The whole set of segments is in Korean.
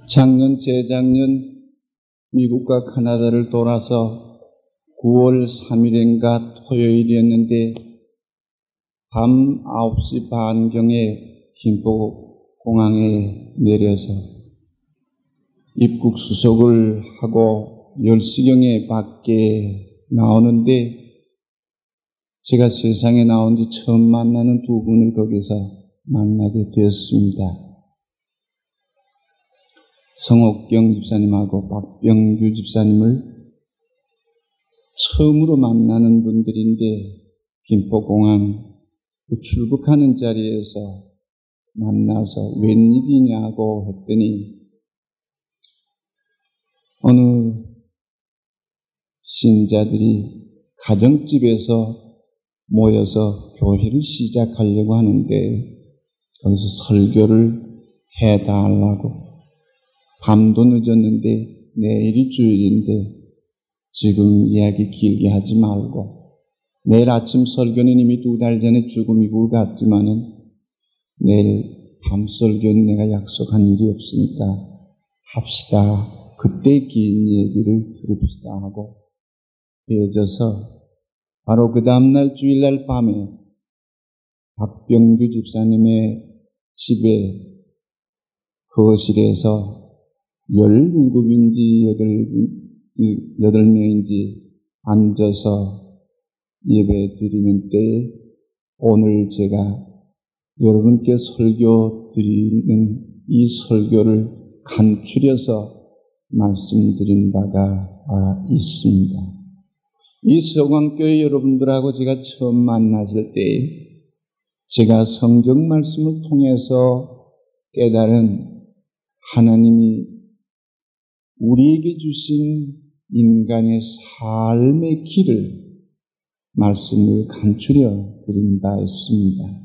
작년, 재작년 미국과 카나다를 돌아서 9월 3일인가 토요일이었는데 밤 9시 반경에 김포공항에 내려서 입국 수속을 하고 10시경에 밖에 나오는데 제가 세상에 나온 지 처음 만나는 두 분을 거기서 만나게 되었습니다. 성옥경 집사님하고 박병규 집사님을 처음으로 만나는 분들인데 김포공항 출국하는 자리에서 만나서 웬일이냐고 했더니 어느 신자들이 가정집에서 모여서 교회를 시작하려고 하는데 거기서 설교를 해달라고. 밤도 늦었는데 내일이 주일인데 지금 이야기 길게 하지 말고 내일 아침 설교는 이미 2달 전에 죽음이고 갔지만은 내일 밤 설교는 내가 약속한 일이 없으니까 합시다. 그때 긴 얘기를 들읍시다 하고 헤어져서 바로 그 다음날 주일날 밤에 박병규 집사님의 집에 거실에서 17인지 8명인지 앉아서 예배 드리는 때에 오늘 제가 여러분께 설교 드리는 이 설교를 간추려서 말씀드린 바가 있습니다. 이 서광교회 여러분들하고 제가 처음 만났을 때 제가 성경 말씀을 통해서 깨달은 하나님이 우리에게 주신 인간의 삶의 길을 말씀을 간추려 드린 바 있습니다.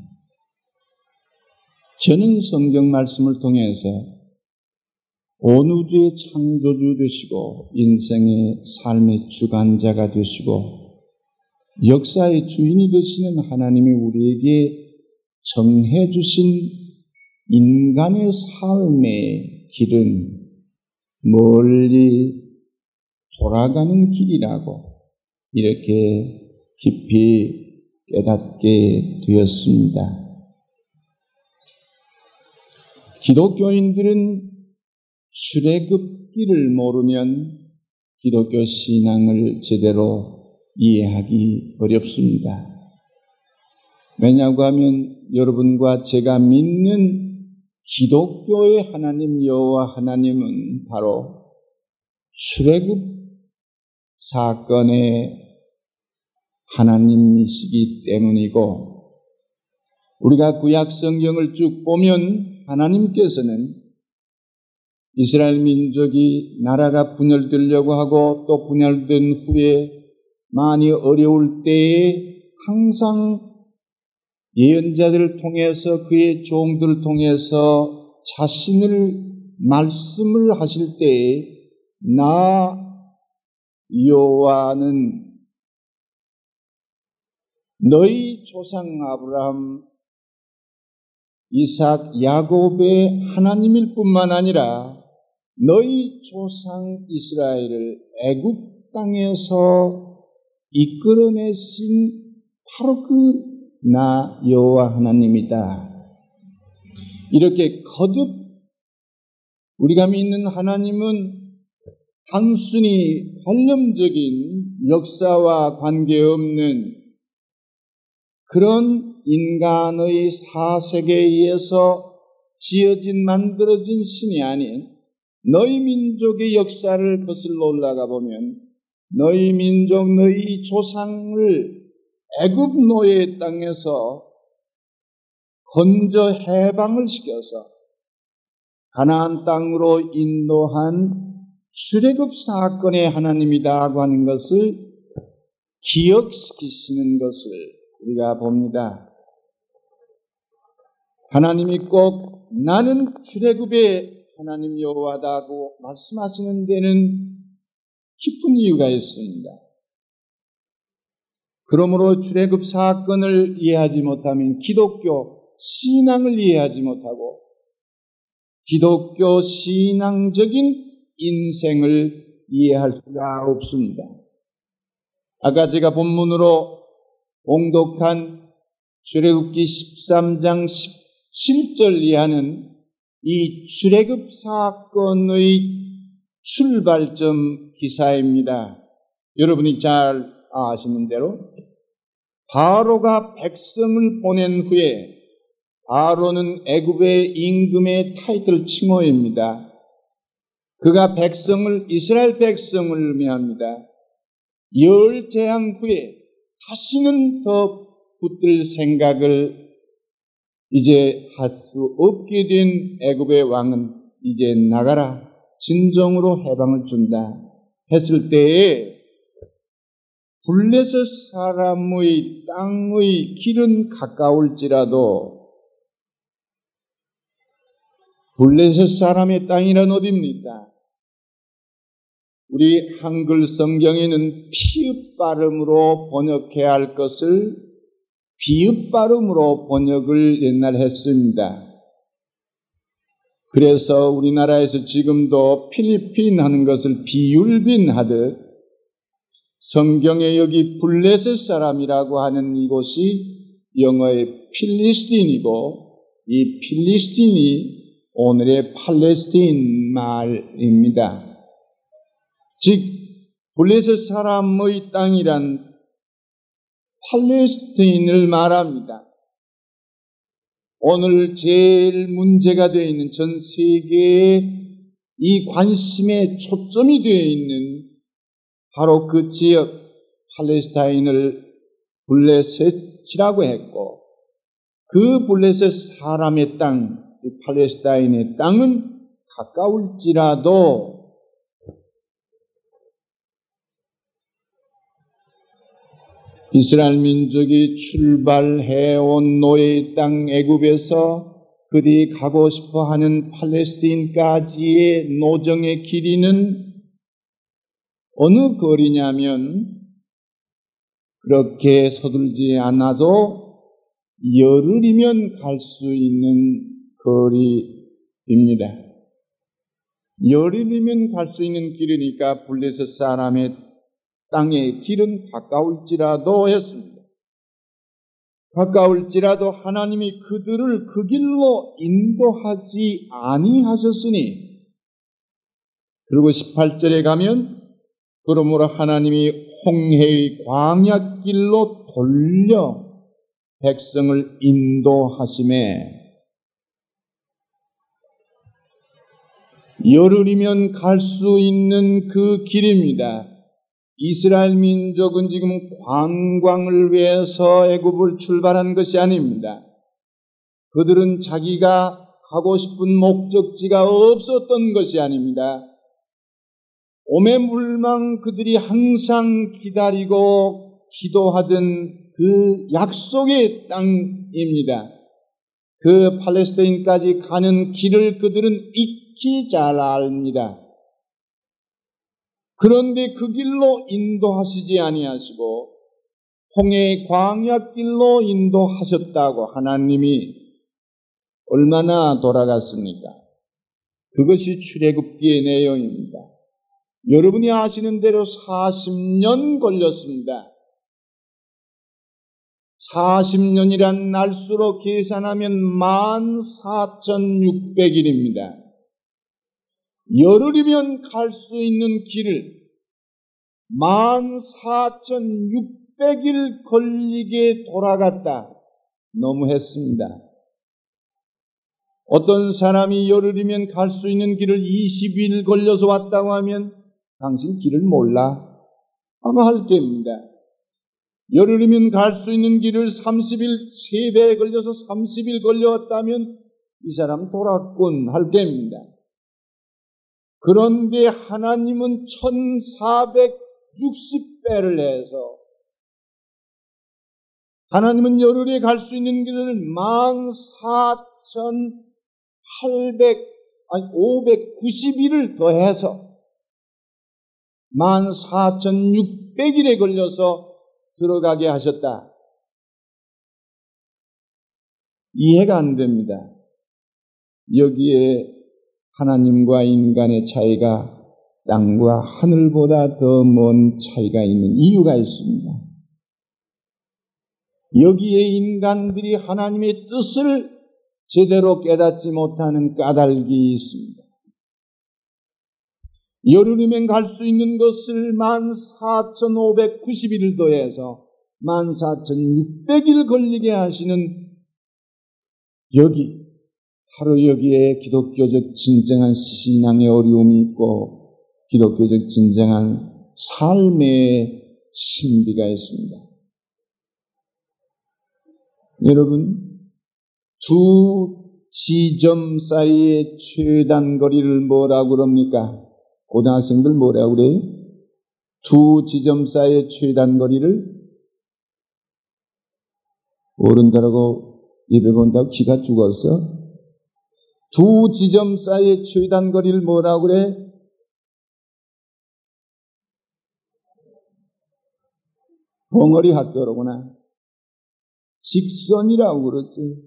저는 성경 말씀을 통해서 온 우주의 창조주 되시고 인생의 삶의 주관자가 되시고 역사의 주인이 되시는 하나님이 우리에게 정해 주신 인간의 삶의 길은 멀리 돌아가는 길이라고 이렇게 깊이 깨닫게 되었습니다. 기독교인들은 출애굽기를 모르면 기독교 신앙을 제대로 이해하기 어렵습니다. 왜냐고 하면 여러분과 제가 믿는 기독교의 하나님 여호와 하나님은 바로 출애굽 사건의 하나님이시기 때문이고 우리가 구약 성경을 쭉 보면 하나님께서는 이스라엘 민족이 나라가 분열되려고 하고 또 분열된 후에 많이 어려울 때에 항상 예언자들을 통해서 그의 종들을 통해서 자신을 말씀을 하실 때에 나 여호와는 너희 조상 아브라함, 이삭, 야곱의 하나님일 뿐만 아니라 너희 조상 이스라엘을 애굽 땅에서 이끌어내신 바로 그 나 여호와 하나님이다. 이렇게 거듭 우리가 믿는 하나님은 단순히 관념적인 역사와 관계없는 그런 인간의 사색에 의해서 지어진 만들어진 신이 아닌 너희 민족의 역사를 거슬러 올라가 보면 너희 민족 너희 조상을 애굽 노예 땅에서 건져 해방을 시켜서 가나안 땅으로 인도한 출애굽 사건의 하나님이다고 하는 것을 기억시키시는 것을 우리가 봅니다. 하나님이 꼭 나는 출애굽의 하나님 여호와다고 말씀하시는 데는 깊은 이유가 있습니다. 그러므로 출애굽 사건을 이해하지 못하면 기독교 신앙을 이해하지 못하고 기독교 신앙적인 인생을 이해할 수가 없습니다. 아까 제가 본문으로 봉독한 출애굽기 13장 17절 이하는 이 출애굽 사건의 출발점 기사입니다. 여러분이 잘 아시는 대로 바로가 백성을 보낸 후에, 바로는 애굽의 임금의 타이틀 칭호입니다. 그가 이스라엘 백성을 묘합니다. 열 재앙 후에 다시는 더 붙들 생각을 이제 할 수 없게 된 애굽의 왕은 이제 나가라, 진정으로 해방을 준다 했을 때에 블레셋 사람의 땅의 길은 가까울지라도, 블레셋 사람의 땅이란 어디입니까? 우리 한글 성경에는 피읍 발음으로 번역해야 할 것을 비읍 발음으로 번역을 옛날 했습니다. 그래서 우리나라에서 지금도 필리핀 하는 것을 비율빈 하듯 성경에 여기 블레셋 사람이라고 하는 이곳이 영어의 필리스틴이고, 이 필리스틴이 오늘의 팔레스틴 말입니다. 즉 블레셋 사람의 땅이란 팔레스틴을 말합니다. 오늘 제일 문제가 되어 있는, 전 세계의 이 관심의 초점이 되어 있는 바로 그 지역 팔레스타인을 블레셋이라고 했고, 그 블레셋 사람의 땅, 팔레스타인의 땅은 가까울지라도 이스라엘 민족이 출발해온 노예의 땅 애굽에서 그들이 가고 싶어하는 팔레스타인까지의 노정의 길이는 어느 거리냐면, 그렇게 서둘지 않아도 열흘이면 갈 수 있는 거리입니다. 열흘이면 갈 수 있는 길이니까 블레셋 사람의 땅의 길은 가까울지라도 했습니다. 가까울지라도 하나님이 그들을 그 길로 인도하지 아니하셨으니, 그리고 18절에 가면 그러므로 하나님이 홍해의 광야길로 돌려 백성을 인도하심에, 열흘이면 갈 수 있는 그 길입니다. 이스라엘 민족은 지금 관광을 위해서 애굽을 출발한 것이 아닙니다. 그들은 자기가 가고 싶은 목적지가 없었던 것이 아닙니다. 오매물망 그들이 항상 기다리고 기도하던 그 약속의 땅입니다. 그 팔레스타인까지 가는 길을 그들은 익히 잘 압니다. 그런데 그 길로 인도하시지 아니하시고 홍해의 광야길로 인도하셨다고 하나님이 얼마나 돌아갔습니까? 그것이 출애굽기의 내용입니다. 여러분이 아시는 대로 40년 걸렸습니다. 40년이란 날수로 계산하면 14,600일입니다. 열흘이면 갈 수 있는 길을 14,600일 걸리게 돌아갔다. 너무했습니다. 어떤 사람이 열흘이면 갈 수 있는 길을 20일 걸려서 왔다고 하면 당신 길을 몰라? 아마 할 겁니다. 열흘이면 갈 수 있는 길을 30일, 3배 걸려서 30일 걸려왔다면 이 사람 돌았군 할 겁니다. 그런데 하나님은 1460배를 해서 하나님은 열흘에 갈 수 있는 길을 591을 더해서 14,600일에 걸려서 들어가게 하셨다. 이해가 안 됩니다. 여기에 하나님과 인간의 차이가 땅과 하늘보다 더 먼 차이가 있는 이유가 있습니다. 여기에 인간들이 하나님의 뜻을 제대로 깨닫지 못하는 까닭이 있습니다. 여름이면 갈 수 있는 것을 14,591일 더해서 14,600일 걸리게 하시는 여기, 바로 여기에 기독교적 진정한 신앙의 어려움이 있고 기독교적 진정한 삶의 신비가 있습니다. 여러분, 두 지점 사이의 최단거리를 뭐라고 그럽니까? 고등학생들 뭐라고 그래요? 두 지점 사이의 최단거리를 어른들하고 예배 본다고 기가 죽었어? 두 지점 사이의 최단거리를 뭐라고 그래? 벙어리 학교로구나. 직선이라고 그러지.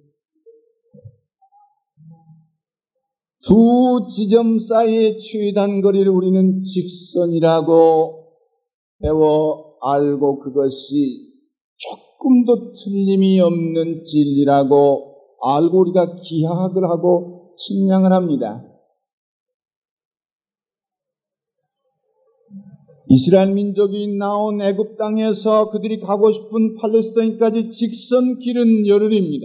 두 지점 사이의 최단거리를 우리는 직선이라고 배워 알고 그것이 조금도 틀림이 없는 진리라고 알고 우리가 기하학을 하고 측량을 합니다. 이스라엘 민족이 나온 애굽 땅에서 그들이 가고 싶은 팔레스타인까지 직선 길은 열흘입니다.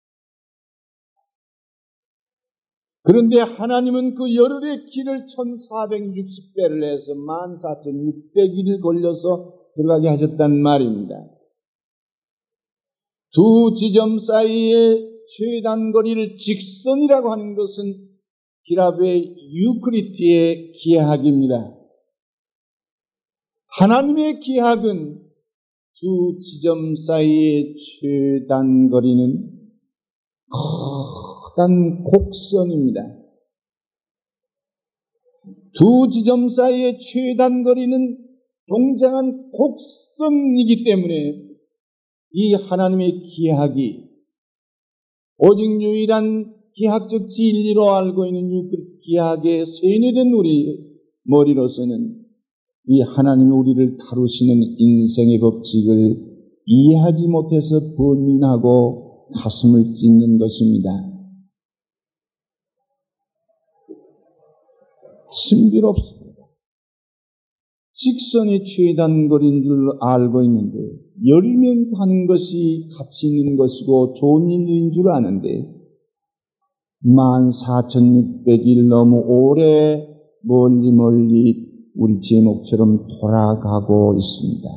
그런데 하나님은 그 열흘의 길을 1460배를 해서 14,600일 걸려서 들어가게 하셨단 말입니다. 두 지점 사이의 최단거리를 직선이라고 하는 것은 기라베 유크리트의 기하학입니다. 하나님의 기하학은 두 지점 사이의 최단거리는 커다란 곡선입니다. 두 지점 사이의 최단거리는 동정한 곡선이기 때문에 이 하나님의 기하학이 오직 유일한 기하학적 진리로 알고 있는 유크리트 기하학에 세뇌된 우리 머리로서는 이 하나님이 우리를 다루시는 인생의 법칙을 이해하지 못해서 번민하고 가슴을 찢는 것입니다. 신비롭습니다. 직선이 최단거리인 줄 알고 있는데 열면 가는 것이 가치 있는 것이고 좋은 일인 줄 아는데 14,600일 너무 오래 멀리 우리 제목처럼 돌아가고 있습니다.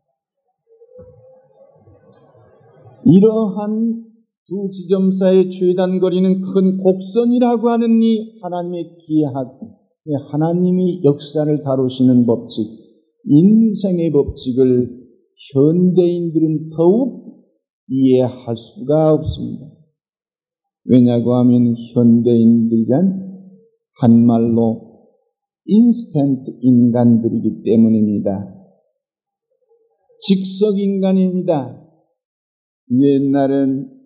이러한 두 지점 사이의 최단거리는 큰 곡선이라고 하는 이 하나님의 기하학, 하나님이 역사를 다루시는 법칙, 인생의 법칙을 현대인들은 더욱 이해할 수가 없습니다. 왜냐고 하면 현대인들은 한말로 인스턴트 인간들이기 때문입니다. 직석 인간입니다. 옛날엔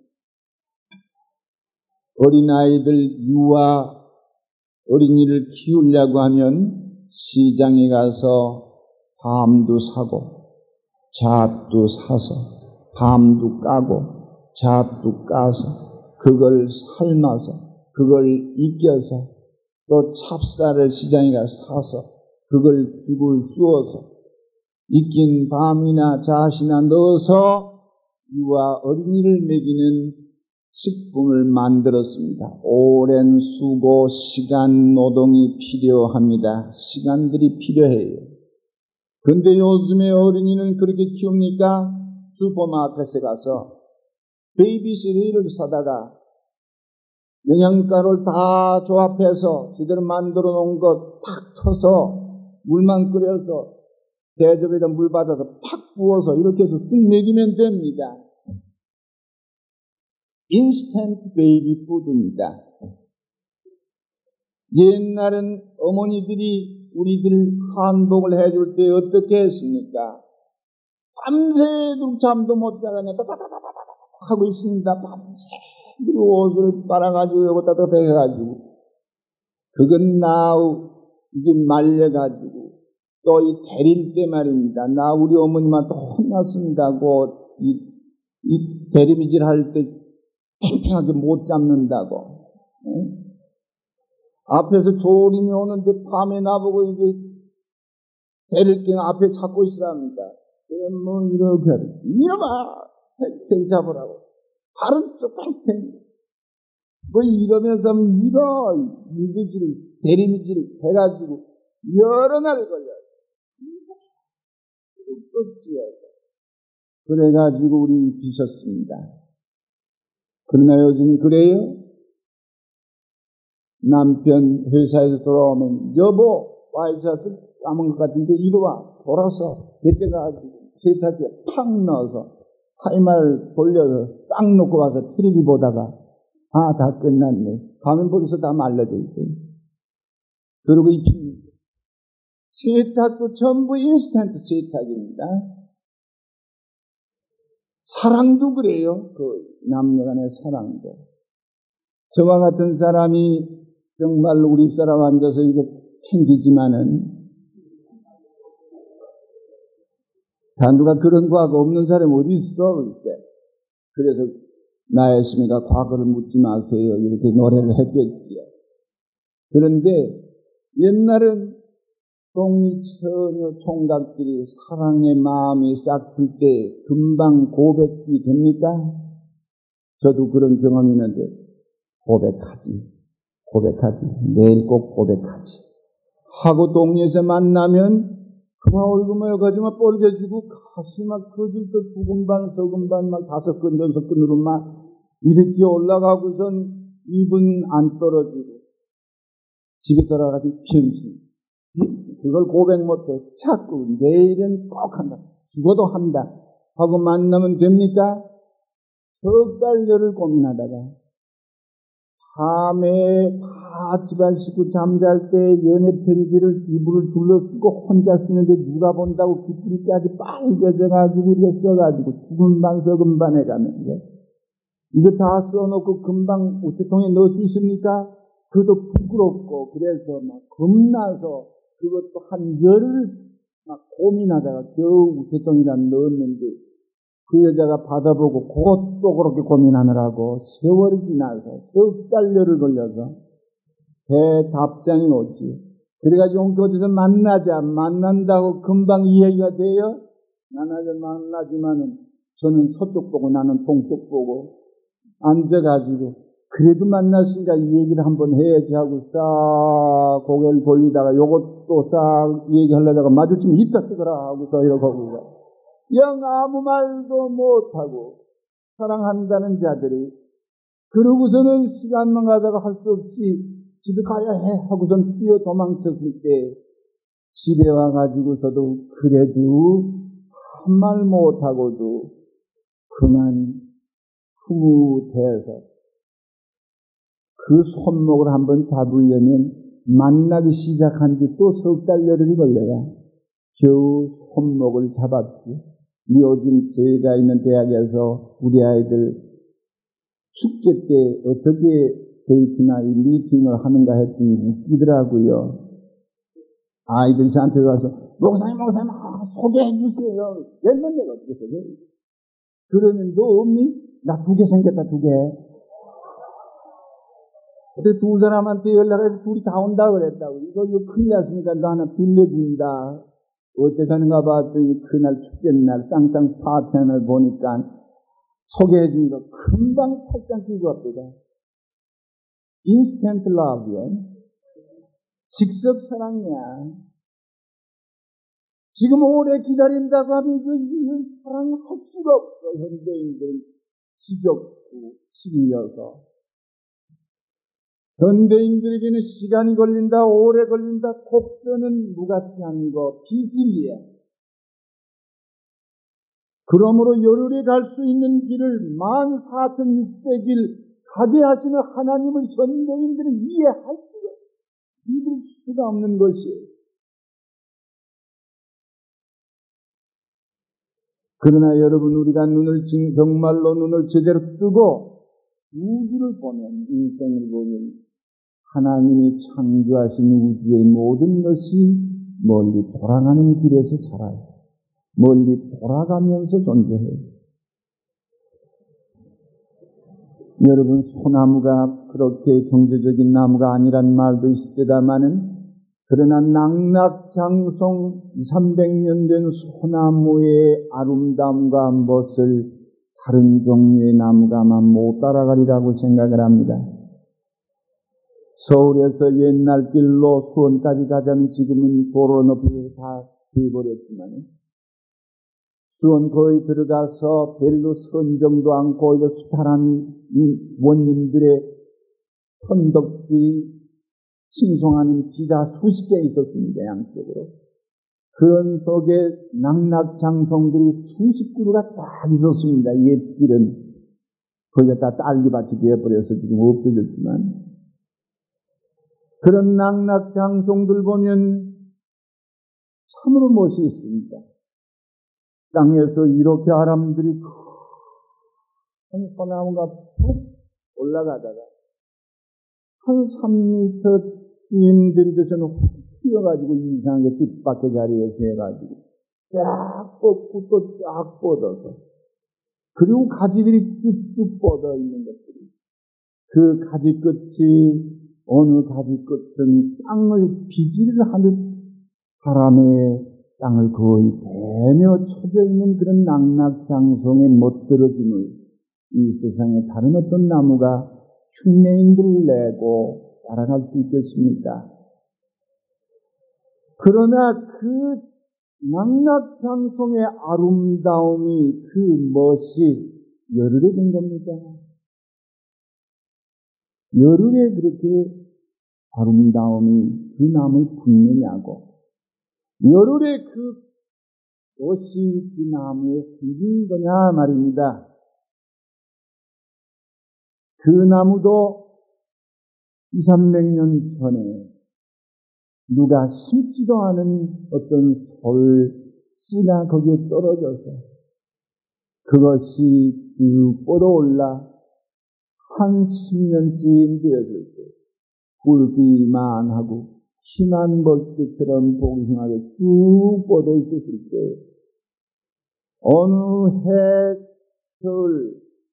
어린아이들 유아 어린이를 키우려고 하면 시장에 가서 밤도 사고 잣도 사서 밤도 까고 잣도 까서 그걸 삶아서 그걸 익혀서 또 찹쌀을 시장에 가서 사서 그걸 죽을 쑤어서 익힌 밤이나 잣이나 넣어서 유아 어린이를 먹이는 식품을 만들었습니다. 오랜 수고, 시간, 노동이 필요합니다. 시간들이 필요해요. 그런데 요즘에 어린이는 그렇게 키웁니까? 슈퍼마켓에 가서 베이비 시리얼을 사다가 영양가를 다 조합해서 제대로 만들어 놓은 것 탁 터서 물만 끓여서 대접에다 물 받아서 팍 부어서 이렇게 해서 쑥 먹이면 됩니다. 인스턴트 베이비 푸드입니다. 옛날엔 어머니들이 우리들 한복을 해줄 때 어떻게 했습니까? 밤새도록 잠도 못 자가냐 따다다다다다 하고 있습니다. 밤새도록 옷을 빨아가지고 여기다 해가지고 그건 이게 말려가지고 또 이 데릴 때 말입니다. 우리 어머님한테 혼났습니다고 이 대리미질 할 때 팽팽하게 못 잡는다고. 응? 앞에서 조림이 오는데 밤에 나보고 이게 데릴 때 앞에 잡고 있으랍니다. 뭐 이렇게 하지. 이놈아! 팽팽 잡으라고. 발은 쭉 팽팽. 뭐 이러면서 이거지를 대리미질을 해가지고 여러 날 걸려요. 그래가지고 우리 비셨습니다. 그러나 요즘 그래요? 남편 회사에서 돌아오면 여보 와이셔츠 까만 것 같은데 이리 와 돌아서 그때 가가지고 세탁기에 팍 넣어서 타이머를 돌려서 딱 놓고 와서 TV를 보다가 다 끝났네. 가면 벌써 다 말라져 있어요. 그리고 이 세탁도 전부 인스턴트 세탁입니다. 사랑도 그래요. 그 남녀 간의 사랑도. 저와 같은 사람이 정말로 우리 사람 앉아서 이거 챙기지만은 단두가 그런 과거 없는 사람이 어디 있어? 글쎄. 그래서 나였습니까? 과거를 묻지 마세요. 이렇게 노래를 했겠지요. 그런데 옛날은 독립처녀 총각들이 사랑의 마음이 싹틀 때 금방 고백이 됩니까? 저도 그런 경험이 있는데 고백하지. 내일 꼭 고백하지. 하고 동네에서 만나면 그만 얼굴 모여가지고 뻘개지고 가슴이 막 터질때 두근반 서근반 막 5근 6근으로 막 이렇게 올라가고선 입은 안 떨어지고 집에 돌아가서 변신. 그걸 고백 못해. 자꾸 내일은 꼭 한다. 죽어도 한다. 하고 만나면 됩니까? 석 달여를 고민하다가 밤에 다 집안 식구 잠잘 때 연애 편지를 이불을 둘러쓰고 혼자 쓰는데 누가 본다고 깃불까지 빨개져가지고 이렇게 써가지고 두근반 서근반 해가면 이거 다 써놓고 금방 우체통에 넣을 수 있습니까? 그것도 부끄럽고 그래서 막 겁나서 그것도 한 열흘 막 고민하다가 겨우 우체통에다 넣었는데 그 여자가 받아보고 그것도 그렇게 고민하느라고 세월이 지나서 석 달여를 걸려서 대답장이 오지. 그래가지고 어디서 만난다고 금방 이해가 돼요? 만나지만은 저는 서쪽 보고 나는 동쪽 보고 앉아가지고 그래도 만났으니까 이 얘기를 한번 해야지 하고 싹 고개를 돌리다가 요것도 싹 얘기하려다가 마주치면 이따 쓰거라 하고서 이러고 영 아무 말도 못하고 사랑한다는 자들이 그러고서는 시간만 가다가 할 수 없이 집에 가야 해 하고선 뛰어 도망쳤을 때 집에 와가지고서도 그래도 한 말 못하고도 그만 흐뭇해서 그 손목을 한번 잡으려면 만나기 시작한 지 또 석 달여름이 걸려야 겨우 손목을 잡았지. 요즘 제가 있는 대학에서 우리 아이들 축제 때 어떻게 데이트나 미팅을 하는가 했더니 웃기더라고요. 아이들이 저한테 와서 목사님 소개해 주세요. 옛날 내가 어떻게 소개해? 그러면 너 없니? 나 2개 생겼다 2개. 그때 2 사람한테 연락해서 둘이 다 온다 그랬다고. 이거 큰일 났으니까 너 하나 빌려준다. 어떻게 하는가 봤더니 그날 축제날 쌍쌍 파티를 보니까 소개해준 거 금방 팔짱 끼고 왔거든. 인스턴트 러브야. 즉석 사랑이야. 지금 오래 기다린다고 하면 그 사랑을 할 수가 없어. 현대인들은 지겹고 시기여서. 현대인들에게는 시간이 걸린다, 오래 걸린다, 곡선은 무가치한 거, 비질이야. 그러므로 열흘에 갈 수 있는 길을 14,600일 가게 하시는 하나님을 현대인들은 이해할 수가, 믿을 수가 없는 것이에요. 그러나 여러분, 우리가 정말로 눈을 제대로 뜨고 우주를 보면, 인생을 보면 하나님이 창조하신 우주의 모든 것이 멀리 돌아가는 길에서 살아요. 멀리 돌아가면서 존재해요. 여러분, 소나무가 그렇게 경제적인 나무가 아니란 말도 있습니다마는, 그러나 낙낙장송 300년 된 소나무의 아름다움과 멋을 다른 종류의 나무가 아마 못 따라가리라고 생각을 합니다. 서울에서 옛날 길로 수원까지 가자면 지금은 도로 높이가 다 되어버렸지만, 수원 거의 들어가서 별로 선정도 않고 이런 수탈한 원님들의 천덕지 칭송하는 기가 수십 개 있었습니다. 양쪽으로. 그런 속에 낙낙장송들이 수십 그루가 딱 있었습니다. 옛 길은 거기가 다 딸기밭이 되어버려서 지금 없어졌지만, 그런 낙낙장송들 보면 참으로 멋이 있습니다. 땅에서 이렇게 사람들이 큰 소나무가 푹 올라가다가 한 3m 힘든 데서는 휘어가지고 이상하게 뒷바퀴 자리에서 해가지고 쫙 뻗고 또 쫙 뻗어서, 그리고 가지들이 쭉쭉 뻗어 있는 것들이, 그 가지 끝이 어느 가지 끝은 땅을 비지를 하듯 바람에 땅을 거의 베며 쳐져 있는 그런 낙낙장송의 멋들어짐을 이 세상에 다른 어떤 나무가 흉내인들을 내고 따라갈 수 있겠습니까? 그러나 그 낙낙장송의 아름다움이, 그 멋이 열흘에 된 겁니다. 열흘에 그렇게 아름다움이 그 나무에 붙느냐고, 열흘에 그 멋이 그 나무에 생긴 거냐 말입니다. 그 나무도 200~300년 전에 누가 심지도 않은 어떤 솔씨가 거기에 떨어져서 그것이 쭉 뻗어올라 한 10년쯤 되었을 때 굵기만 하고 심한 벌집처럼 봉숭아에 쭉 뻗어 있었을 때, 어느 해, 겨울,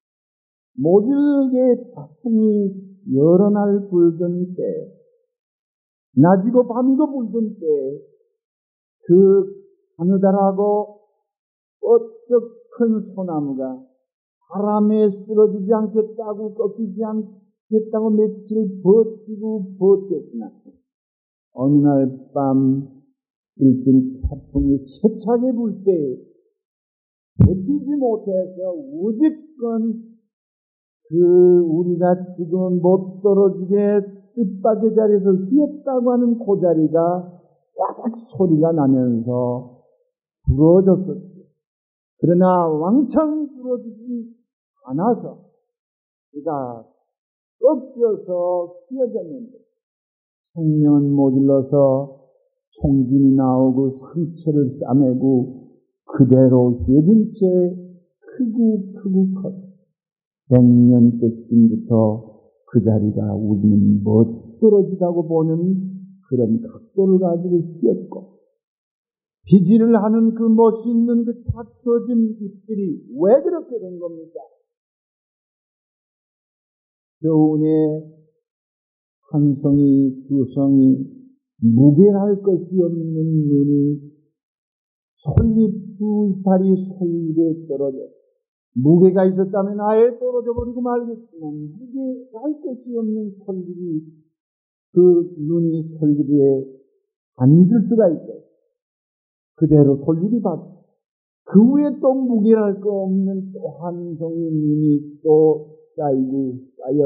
모질게 태풍이 여러 날 불던 때, 낮이고 밤이고 불던 때, 그 가느다랗고 뻗쩍 큰 소나무가 바람에 쓰러지지 않겠다고, 꺾이지 않겠다고 며칠 버티고 버텼으나, 어느 날 밤 일진 태풍이 세차게 불 때 버티지 못해서 우직건 그 우리가 지금 못 떨어지게 뜻밖의 자리에서 휘었다고 하는 그 자리가 와닥 소리가 나면서 부러졌었죠. 그러나 왕창 부러지지 않아서 그가 꺾여서 휘어졌는데, 생명은 모질러서 송진이 나오고 상처를 싸매고 그대로 휘어진 채 크고 컸어. 100년 때쯤부터 그 자리가 우리는 멋들어지다고 보는 그런 각도를 가지고 휘었고, 비질을 하는 그 멋있는 그 탁 터진 잎들이 왜 그렇게 된 겁니까? 겨우내 한 성이, 두 성이 무게할 것이 없는 눈이 솔잎 두 이파리 솔잎에 떨어져, 무게가 있었다면 아예 떨어져 버리고 말겠지만, 무게할 것이 없는 솔잎이 그 눈이 솔잎에 앉을 수가 있어요. 그대로 솔잎이 받고, 그 위에 또 무게할 거 없는 또 한 송이 눈이 또 쌓이고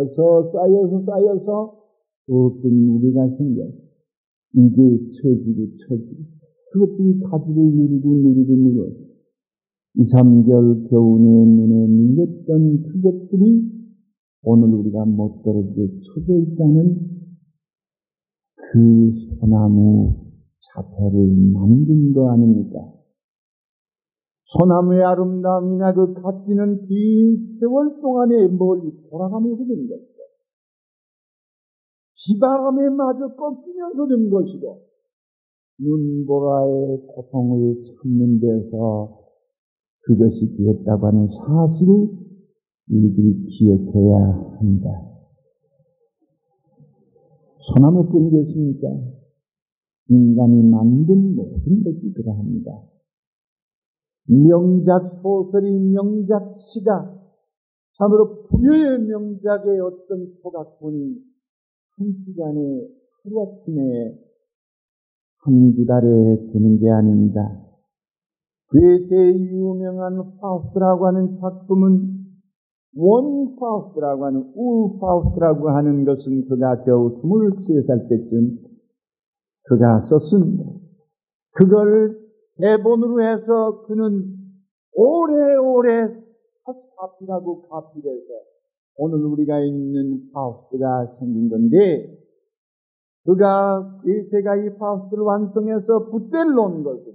쌓여서 어떤 무게가 생겨요. 이게 처지고 그것들이 가지를 누르고 2~3개월 겨우내 눈에 밀렸던 그것들이 오늘 우리가 못 떨어지게 쳐져 있다는 그 소나무 자태를 만든 거 아닙니까? 소나무의 아름다움이나 그 가치는 긴 세월 동안에 멀리 돌아가면서 된 것이죠. 비바람에 마저 꺾이면서 된 것이고 눈보라의 고통을 참는 데서 그것이 되었다고 하는 사실을 우리들이 기억해야 한다. 소나무 뿐이겠습니까? 인간이 만든 모든 것이 그러합니다. 명작 소설이 명작시가 참으로 부여의 명작의 어떤 소각본이 한 시간에 하루아침에 한두 달에 되는 게 아닙니다. 그의 대유명한 파우스트라고 하는 작품은 원 파우스트라고 하는 울 파우스트라고 하는 것은 그가 겨우 23살 때쯤 그가 썼습니다. 그걸 대본으로 해서 그는 오래오래 가필하고 가필해서 오늘 우리가 있는 파우스트가 생긴 건데 제가 이 파우스트를 완성해서 붓대를 놓은 것은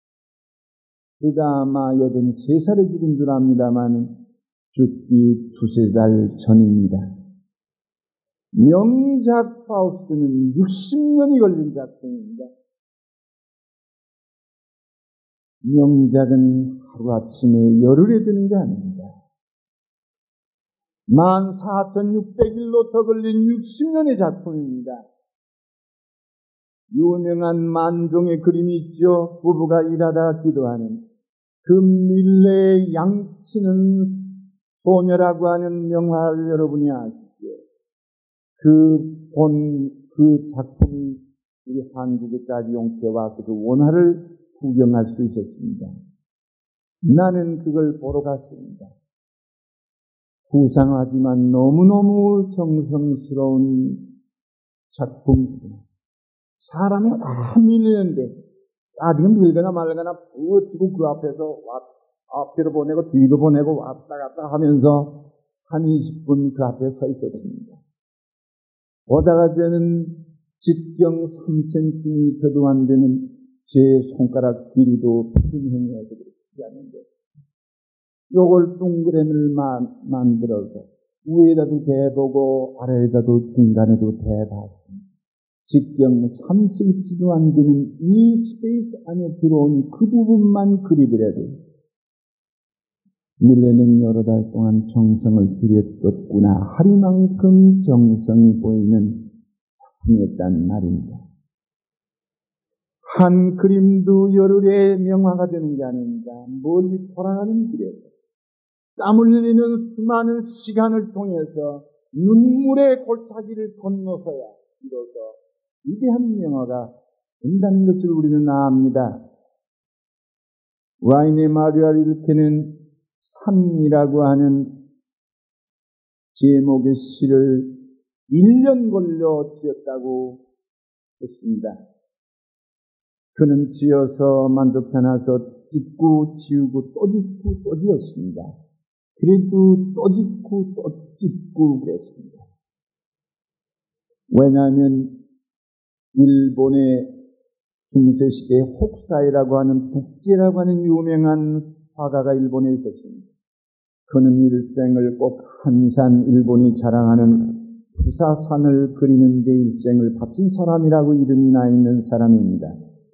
그가 아마 83살에 죽은 줄 압니다만 죽기 2-3달 전입니다. 명작 파우스트는 60년이 걸린 작품입니다. 명작은 하루아침에 열흘에 되는 게 아닙니다. 14,600일로 더 걸린 60년의 작품입니다. 유명한 만종의 그림이 있죠. 부부가 일하다 기도하는 그 밀레의 양치는 소녀라고 하는 명화를 여러분이 아시죠? 그 작품이 우리 한국에까지 용케 와서 그 원화를 구경할 수 있었습니다. 나는 그걸 보러 갔습니다. 부상하지만 너무너무 정성스러운 작품입니다. 사람이 다 밀리는데 아직은 밀거나 말거나 버티고 그 앞에서 앞뒤로 보내고 뒤로 보내고 왔다 갔다 하면서 한 20분 그 앞에 서 있었습니다. 보다가 저는 직경 3cm도 안 되는 제 손가락 길이도 표준형이어서 그렇지 않은데 요걸 동그라미를 만들어서 위에다도 대보고 아래에다도 중간에도 대봤습니다. 직경 3cm도 안 되는 이 스페이스 안에 들어온 그 부분만 그리더라도 밀레는 여러 달 동안 정성을 들였었구나 하리만큼 정성이 보이는 작품이었단 말입니다. 한 그림도 열흘에 명화가 되는 게 아닙니다. 멀리 돌아가는 길에서 땀 흘리는 수많은 시간을 통해서 눈물의 골짜기를 건너서야 비로소 위대한 명화가 된다는 것을 우리는 압니다. 라이네 마리아 릴케는 산이라고 하는 제목의 시를 1년 걸려 지었다고 했습니다. 그는 지어서 만족해 나서 짓고 지우고 또 짓고 또 지었습니다. 그래도 또 짓고 또 짓고 그랬습니다. 왜냐하면 일본의 중세시대 혹사이라고 하는 북제라고 하는 유명한 화가가 일본에 있었습니다. 그는 일생을 꼭 한산 일본이 자랑하는 부사산을 그리는 데 일생을 바친 사람이라고 이름이 나 있는 사람입니다.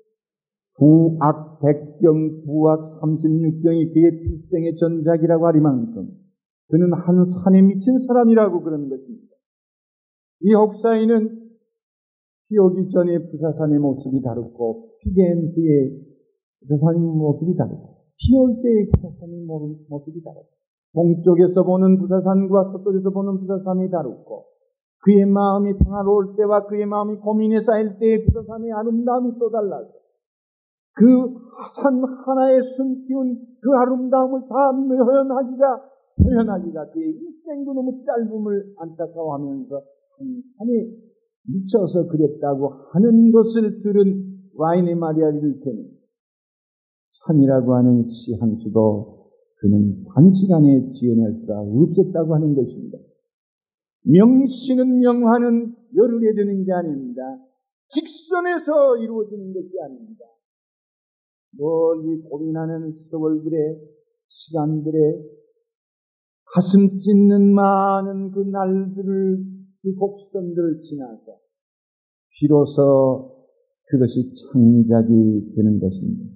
부악 100경, 부악 36경이 그의 필생의 전작이라고 하리만큼 그는 한 산에 미친 사람이라고 그러는 것입니다. 이 혹사이는 피 오기 전에 부사산의 모습이 다르고 피된 후에 부사산의 모습이 다르고 피 올 때의 부사산의 모습이 다르고 동쪽에서 보는 부사산과 서쪽에서 보는 부사산이 다르고 그의 마음이 평화로울 때와 그의 마음이 고민에 쌓일 때의 부사산의 아름다움이 또 달라서 그 산 하나에 숨기운 그 아름다움을 다 표현하기가 그의 일생도 너무 짧음을 안타까워하면서 한산에 미쳐서 그랬다고 하는 것을 들은 라이네 마리아 릴케는 산이라고 하는 시 한 수도 그는 단시간에 지어낼 수가 없었다고 하는 것입니다. 명시는 명화는 열흘에 되는 게 아닙니다. 직선에서 이루어지는 것이 아닙니다. 멀리 고민하는 세월들의 시간들의 가슴 찢는 많은 그 날들을 그 곡선들을 지나서 비로소 그것이 창작이 되는 것입니다.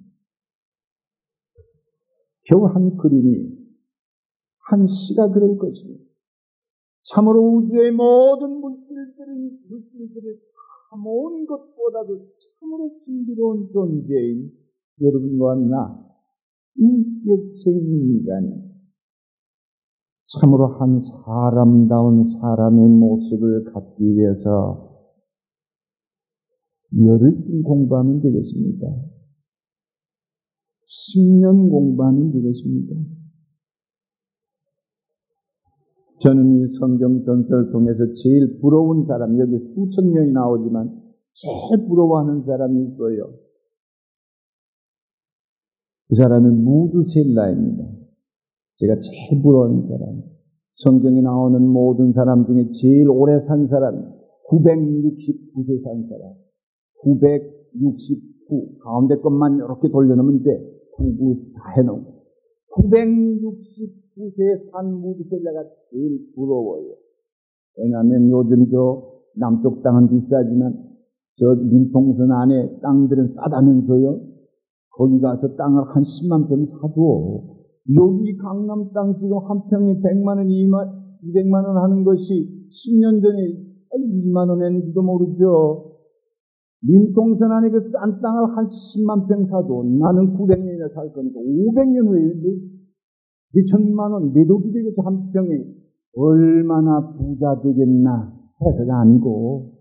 겨우 한 그림이, 한 시가 그럴 것이요. 참으로 우주의 모든 물질들이 참 온 것보다도 참으로 신비로운 존재인 여러분과 나, 인격체인 인간이 참으로 한 사람다운 사람의 모습을 갖기 위해서 열흘 공부하면 되겠습니까? 10년 공부하면 되겠습니까? 저는 이 성경 전설을 통해서 제일 부러운 사람, 여기 수천 명이 나오지만 제일 부러워하는 사람이 있어요. 그 사람은 무두셀라입니다. 제가 제일 부러워하는 사람. 성경에 나오는 모든 사람 중에 제일 오래 산 사람, 969세 산 사람. 969, 가운데 것만 이렇게 돌려놓으면 돼. 공부 다 해놓고. 969세에 산 무두셀라가 제일 부러워요. 왜냐하면 요즘 남쪽 땅은 비싸지만 민통선 안에 땅들은 싸다면서요. 거기 가서 땅을 한 10만 평 사줘. 여기 강남 땅 지금 한 평에 100만 원, 200만 원 하는 것이 10년 전에 2만 원인지도 모르죠. 민통선 안에 그 싼 땅을 한 10만 평 사줘. 나는 900년이나 살 거니까 500년 후에 2천만 원, 몇 억이 되겠어, 한 평에. 얼마나 부자 되겠나 해서가 아니고,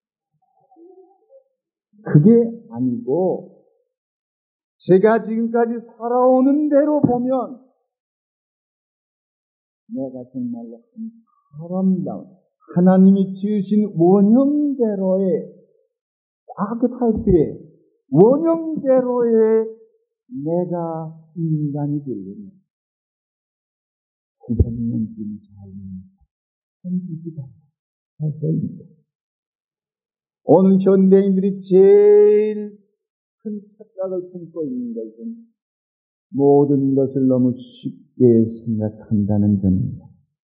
그게 아니고, 제가 지금까지 살아오는 대로 보면, 내가 정말로 한 사람다운, 하나님이 지으신 원형대로의, 아크타이프의 원형대로의 내가 인간이 되려면, 900년쯤 살면 천지기다 해서입니다. 오늘 현대인들이 제일 큰 착각을 품고 있는 것은 모든 것을 너무 쉽게 생각한다는 점입니다.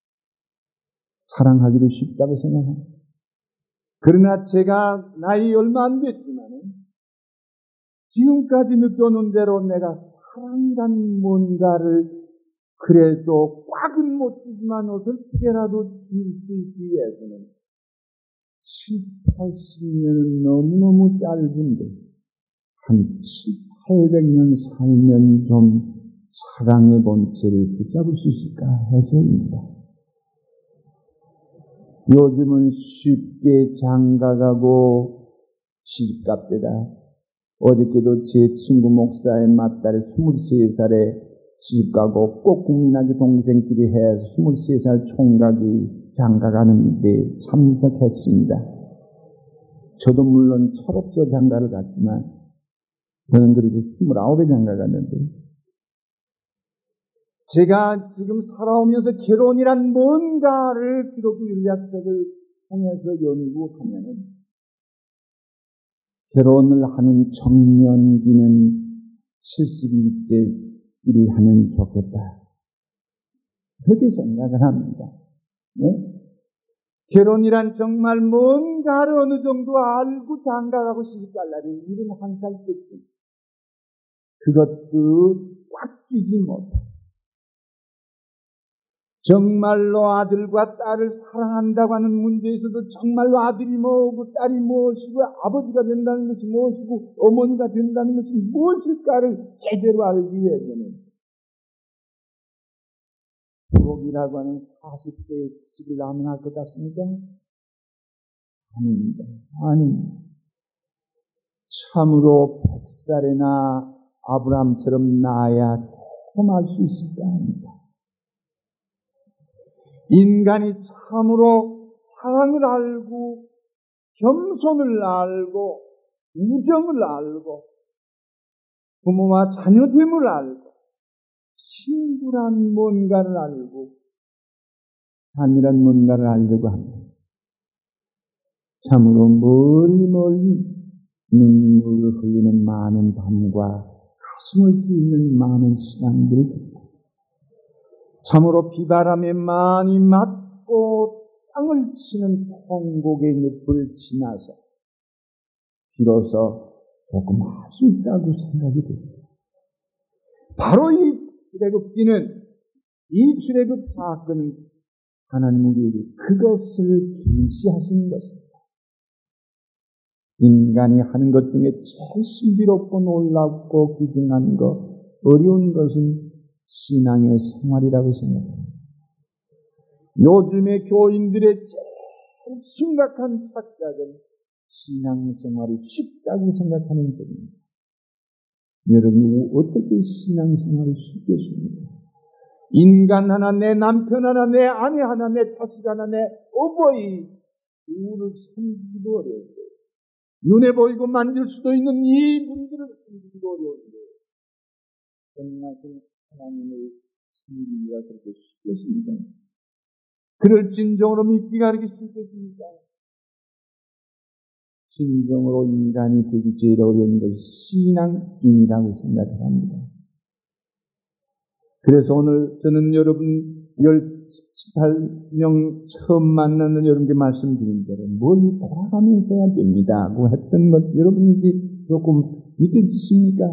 사랑하기도 쉽다고 생각합니다. 그러나 제가 나이 얼마 안 됐지만 지금까지 느껴놓은 대로 내가 사랑이란 뭔가를 그래도 꽉은 못 주지만 어떻게라도 줄 수 있기 위해서는 7, 80년은 너무너무 짧은데 한 7, 800년 살면 좀 사랑의 본체를 붙잡을 수 있을까 해서입니다. 요즘은 쉽게 장가가고 시집갑니다. 어저께도 제 친구 목사의 맏딸이 23살에 시집가고 꼭 국민학교 동생끼리 해서 23살 총각이 장가가는데 참석했습니다. 저도 물론 철없어 장가를 갔지만 저는 그래도 29에 장가갔는데 제가 지금 살아오면서 결혼이란 뭔가를 기독교 윤리학책을 통해서 연구하면은 결혼을 하는 청년기는 71세 일을 하면 좋겠다. 그렇게 생각을 합니다. 네? 결혼이란 정말 뭔가를 어느 정도 알고 장가가고 시집갈라는 71살 때쯤. 그것도 꽉 끼지 못해. 정말로 아들과 딸을 사랑한다고 하는 문제에서도 정말로 아들이 뭐고 딸이 무엇이고 아버지가 된다는 것이 무엇이고 어머니가 된다는 것이 무엇일까를 제대로 알기 위해서는 부록이라고 하는 40세의 시집을 나면 할 것 같습니까? 아닙니다. 아닙니다. 참으로 100살이나 아브라함처럼 나야 조금 알 수 있을까 합니다. 인간이 참으로 사랑을 알고 겸손을 알고 우정을 알고 부모와 자녀됨을 알고 친구란 뭔가를 알고 삶이란 뭔가를 알려고 합니다. 참으로 멀리 눈물을 흘리는 많은 밤과 가슴을 찢는 많은 시간들을 참으로 비바람에 많이 맞고 땅을 치는 통곡의 늪을 지나서 비로소 조금 할 수 있다고 생각이 됩니다. 바로 이 출애굽기는, 이 출애굽 사건은 하나님 우리에게 그것을 계시하신 것입니다. 인간이 하는 것 중에 제일 신비롭고 놀랍고 귀중한 것, 어려운 것은 신앙의 생활이라고 생각합니다. 요즘의 교인들의 제일 심각한 착각은 신앙생활이 쉽다고 생각하는 점입니다. 여러분이 어떻게 신앙생활이 쉽겠습니까? 인간 하나, 내 남편 하나, 내 아내 하나, 내 자식 하나, 내 어버이 누구를 섬기기도 어려운데, 눈에 보이고 만질 수도 있는 이 분들을 섬기기도 어려운데, 정말로 하나님의 섬기기가 그렇게 쉽겠습니까? 그를 진정으로 믿기가 그렇게 쉽겠습니까? 진정으로 인간이 되기 제일 어려운 것이 신앙인이라고 생각을 합니다. 그래서 오늘 저는 여러분 18명 처음 만나는 여러분께 말씀드린 대로 멀리 돌아가면서 해야 됩니다 고 했던 것 여러분이 조금 믿어지십니까?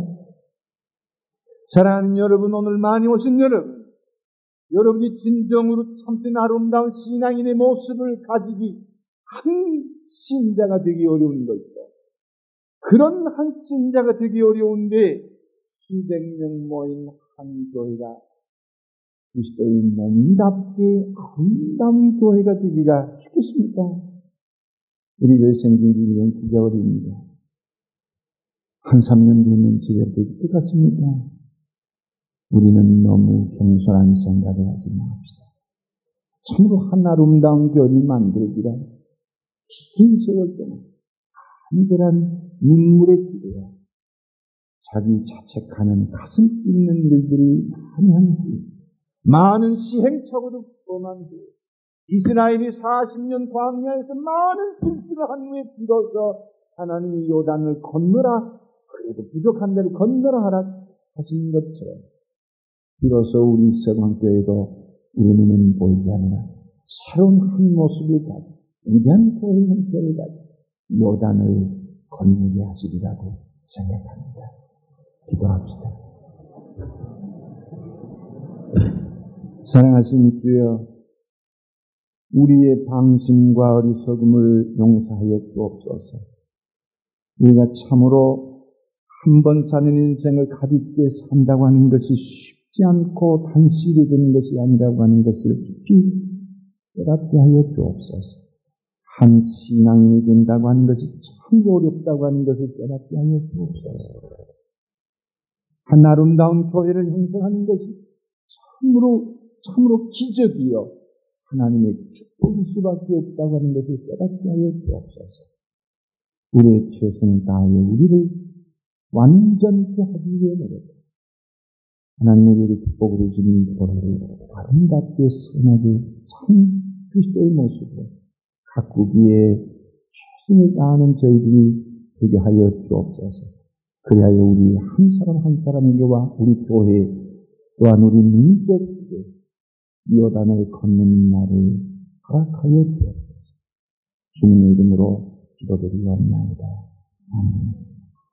사랑하는 여러분, 오늘 많이 오신 여러분, 여러분이 진정으로 참된 아름다운 신앙인의 모습을 가지기 한 신자가 되기 어려운 것이죠. 그런 한 신자가 되기 어려운데 수백 명 모인 한 교회가 그리스도의 몸답게 아름다운 교회가 되기가 쉽겠습니까? 우리 왜 생긴 일은 그게 어려웁니다. 한 3년 뒤면 집에 될 것 같습니까? 우리는 너무 겸손한 생각을 하지 맙시다. 참으로 한 아름다운 교회를 만들기라 긴 세월 동안 간절한 눈물의 기도야 자기 자책하는 가슴 찢는 일들이 많이 한 후에 많은 시행착오도 떠난 후에 이스라엘이 40년 광야에서 많은 실수를 한 후에 비로소 하나님이 요단을 건너라, 그래도 부족한 대로 건너라 하라 하신 것처럼 비로소 우리 서강교회도 우리 눈에는 보이지 않으나 새로운 한 모습을 가지고 위대한 교회 형태를 가지고 요단을 건너게 하시리라고 생각합니다. 기도합시다. 사랑하신 주여, 우리의 방심과 어리석음을 용서하여 주옵소서. 우리가 참으로 한 번 사는 인생을 가볍게 산다고 하는 것이 쉽지 않고 단시일이 되는 것이 아니라고 하는 것을 깊이 깨닫게 하여 주옵소서. 한 신앙인이 된다고 하는 것이 참 어렵다고 하는 것을 깨닫게 하여 주옵소서. 한 아름다운 교회를 형성하는 것이 참으로 기적이요 하나님의 축복일 수밖에 없다고 하는 것을 깨닫게 하여 주옵소서. 우리의 최선을 다하여 우리를 완전케 하기 위해 노력합니다. 하나님의 축복으로 주는 교회를 아름답게 선하게 참 그리스도의 모습으로 가꾸기에 최선을 다하는 저희들이 되게 하여 주옵소서. 그리하여 우리 한 사람 한 사람에게와 우리 교회 또한 우리 민족에게 요단을 걷는 날을 허락하여 주옵소서. 주님의 이름으로 기도드리옵나이다. 아멘.